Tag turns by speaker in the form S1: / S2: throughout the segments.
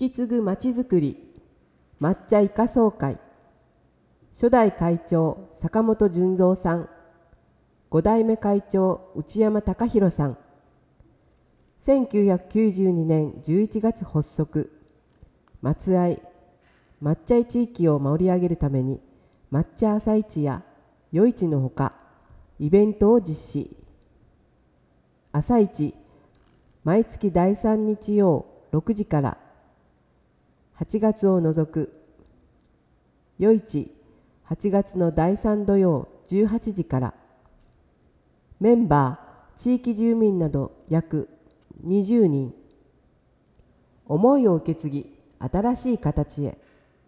S1: き継ぐまちづくり抹茶イカ総会。初代会長坂本純三さん、5代目会長内山隆弘さん。1992年11月発足。松合抹茶地域を盛り上げるために抹茶朝市や夜市のほかイベントを実施。朝市毎月第3日曜6時から8月を除く。夜市8月の第3土曜18時から。メンバー地域住民など約20人。思いを受け継ぎ新しい形へ。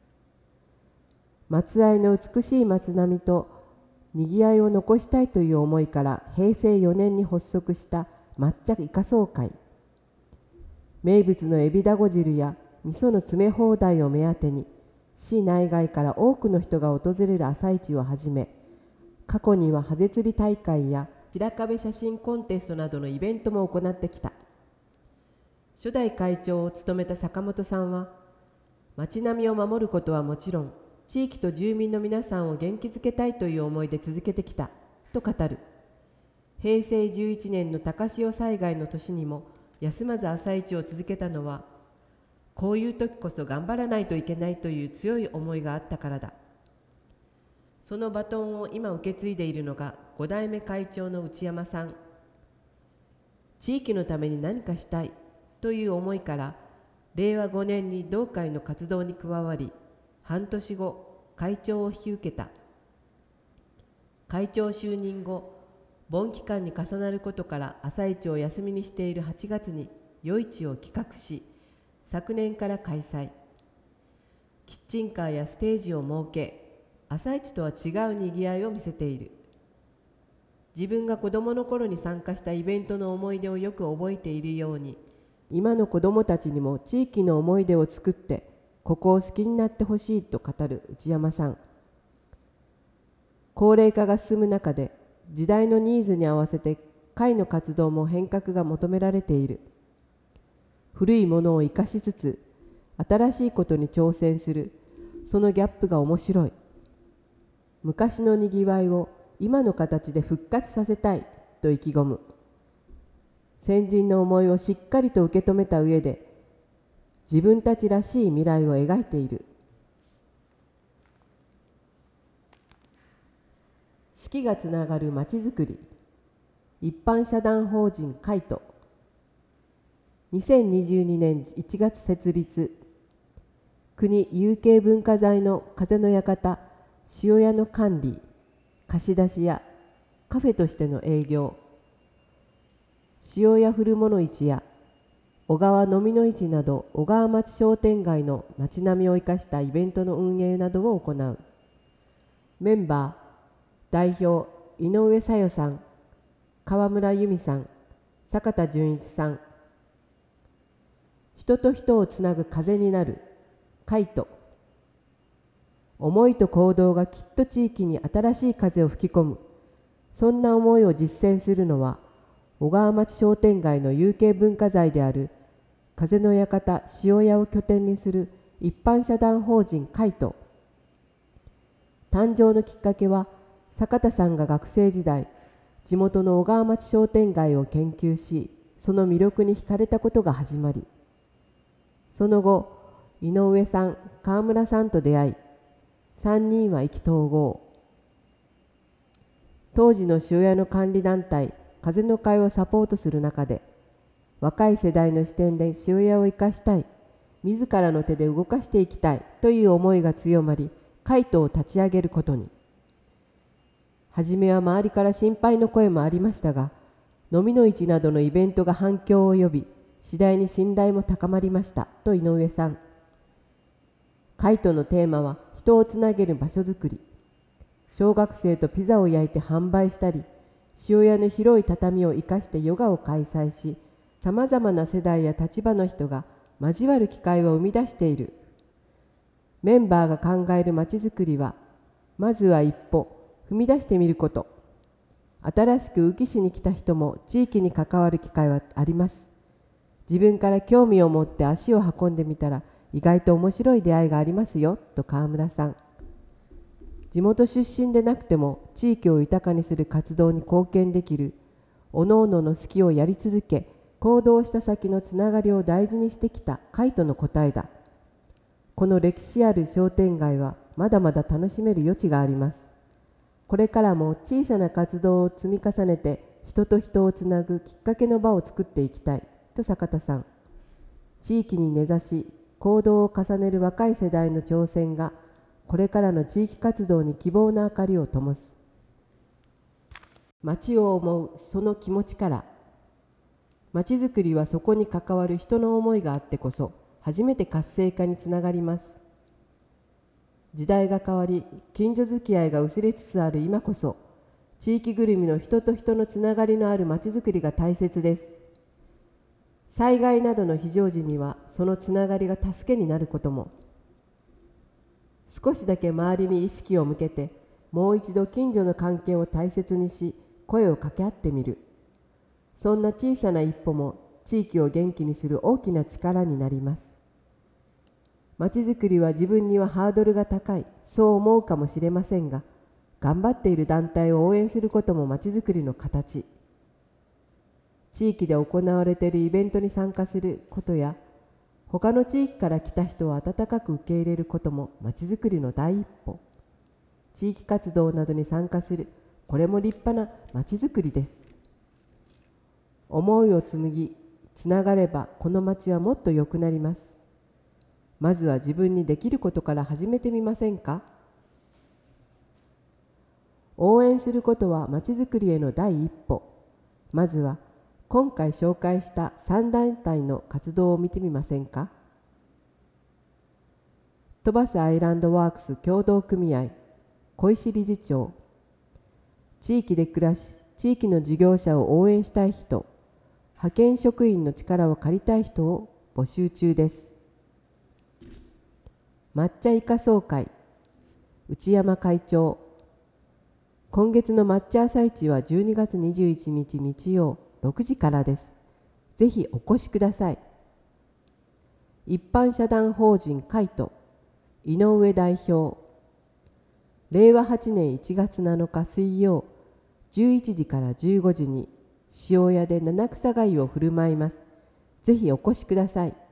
S1: 松合の美しい松並みとにぎわいを残したいという思いから平成4年に発足した抹茶イカ総会。名物のエビだご汁や味噌の詰め放題を目当てに市内外から多くの人が訪れる朝市をはじめ、過去にはハゼ釣り大会や白壁写真コンテストなどのイベントも行ってきた。初代会長を務めた坂本さんは、街並みを守ることはもちろん、地域と住民の皆さんを元気づけたいという思いで続けてきたと語る。平成11年の高潮災害の年にも休まず朝市を続けたのは、こういう時こそ頑張らないといけないという強い思いがあったからだ。そのバトンを今受け継いでいるのが5代目会長の内山さん。地域のために何かしたいという思いから令和5年に同会の活動に加わり、半年後会長を引き受けた。会長就任後、盆期間に重なることから朝市を休みにしている8月に夜市を企画し、昨年から開催。キッチンカーやステージを設け、朝市とは違うにぎわいを見せている。自分が子どもの頃に参加したイベントの思い出をよく覚えているように、今の子どもたちにも地域の思い出を作ってここを好きになってほしいと語る内山さん。高齢化が進む中で時代のニーズに合わせて会の活動も変革が求められている。古いものを生かしつつ新しいことに挑戦する、そのギャップが面白い。昔のにぎわいを今の形で復活させたいと意気込む。先人の思いをしっかりと受け止めた上で自分たちらしい未来を描いている。好きがつながるまちづくり。一般社団法人カイト。2022年1月設立。国有形文化財の風の館塩屋の管理、貸し出しやカフェとしての営業。塩屋古物市や小川飲みの市など小川町商店街の街並みを生かしたイベントの運営などを行う。メンバー代表井上小代さん、川村由美さん、坂田純一さん。人と人をつなぐ風になるカイト。思いと行動がきっと地域に新しい風を吹き込む。そんな思いを実践するのは小川町商店街の有形文化財である風の館塩屋を拠点にする一般社団法人カイト。誕生のきっかけは坂田さんが学生時代地元の小川町商店街を研究し、その魅力に惹かれたことが始まり、その後井上さん、川村さんと出会い、3人は意気投合。当時の塩屋の管理団体風の会をサポートする中で、若い世代の視点で塩屋を生かしたい、自らの手で動かしていきたいという思いが強まり、カイトを立ち上げることに。はじめは周りから心配の声もありましたが、飲みの市などのイベントが反響を呼び、次第に信頼も高まりましたと井上さん。カイトのテーマは人をつなげる場所づくり。小学生とピザを焼いて販売したり、塩屋の広い畳を生かしてヨガを開催し、さまざまな世代や立場の人が交わる機会を生み出している。メンバーが考えるまちづくりは、まずは一歩踏み出してみること。新しく宇城市に来た人も地域に関わる機会はあります。自分から興味を持って足を運んでみたら、 意外と面白い出会いがありますよと川村さん。地元出身でなくても地域を豊かにする活動に貢献できる、おのおのの好きをやり続け、行動した先のつながりを大事にしてきたカイトの答えだ。この歴史ある商店街はまだまだ楽しめる余地があります。これからも小さな活動を積み重ねて人と人をつなぐきっかけの場を作っていきたいと坂田さん。地域に根ざし行動を重ねる若い世代の挑戦がこれからの地域活動に希望の明かりを灯す。町を思うその気持ちから。町づくりはそこに関わる人の思いがあってこそ初めて活性化につながります。時代が変わり近所付き合いが薄れつつある今こそ、地域ぐるみの人と人のつながりのある町づくりが大切です。災害などの非常時にはそのつながりが助けになることも。少しだけ周りに意識を向けて、もう一度近所の関係を大切にし、声を掛け合ってみる。そんな小さな一歩も地域を元気にする大きな力になります。まちづくりは自分にはハードルが高い、そう思うかもしれませんが、頑張っている団体を応援することもまちづくりの形。地域で行われているイベントに参加することや、他の地域から来た人を温かく受け入れることもまちづくりの第一歩。地域活動などに参加する、これも立派なまちづくりです。思いを紡ぎ、つながればこの町はもっと良くなります。まずは自分にできることから始めてみませんか。応援することはまちづくりへの第一歩。まずは今回紹介した3団体の活動を見てみませんか。飛ばすアイランドワークス協同組合小石理事長。地域で暮らし、地域の事業者を応援したい人、派遣職員の力を借りたい人を募集中です。抹茶イカ総会内山会長。今月の抹茶朝市は12月21日日曜6時からです。ぜひお越しください。一般社団法人カイト井上代表。令和8年1月7日水曜11時から15時に塩屋で七草がゆを振る舞います。ぜひお越しください。